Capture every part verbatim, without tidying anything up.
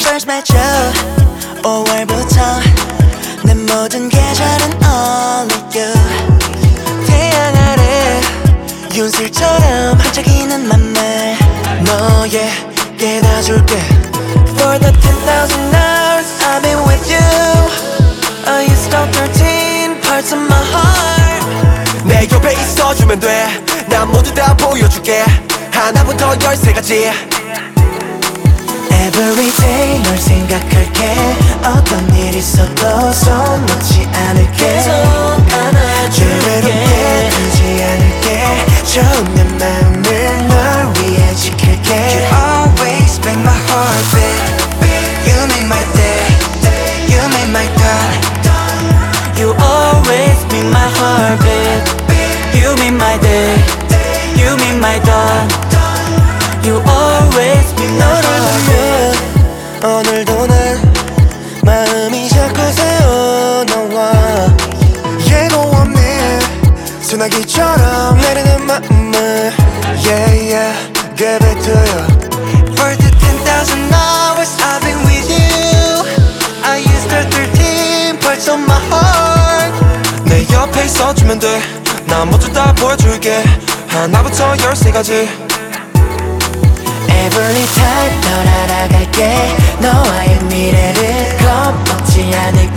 First met you 오월부터 내 모든 계절은 only you. 태양 아래 윤슬처럼 반짝이는 맘을 너에게 다 줄게. For the ten thousand hours I've been with you, I used up thirteen parts of my heart. 내 옆에 있어주면 돼. 난 모두 다 보여줄게. 하나부터 열세까지. Every day 널 생각할게. 어떤 일 있어도 손 놓지 않을게. 늘 외롭게 두지 않을게. 처음 내 마음을 널 위해 지킬게. You always make my heart beat. You make my day, you make my dawn. You always make my heart beat. You make my day, you make my dawn. You always make my heart beat. 오늘도 난 마음이 자꾸 새어 나와. 예고 없는 소나기처럼 내리는 마음을 Yeah yeah give it to you. For the ten thousand hours I've been with you, I used the thirteen parts of my heart. 내 옆에 있어주면 돼. 난 모두 다 보여줄게. 하나부터 열세까지. Every time 널 알아갈게. 너와의 미래를 겁먹지 않을게.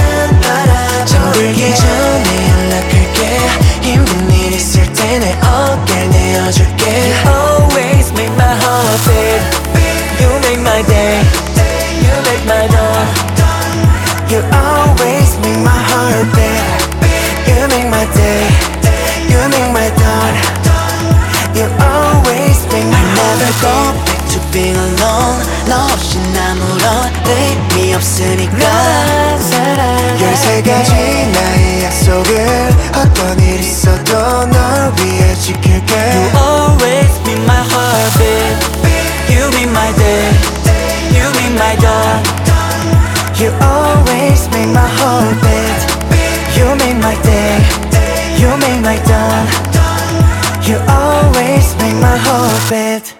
잠들기 전에 연락할게. 힘든 일 있을 때 내 어깨를 내어줄게. You always make my heart beat. You make my day, you make my dawn. You always make my heart beat. You make my day, you make my dawn. You always make my heart beat. Never go back to being alone. 너 없인 아무런 의미 없으니까. 열세 가지 나의 약속을 어떤 일 있어도 널 위해 지킬게. You always make my heart beat. You make my day, you make my dawn. You always make my heart beat. You make my day, you make my dawn. You always make my heart beat.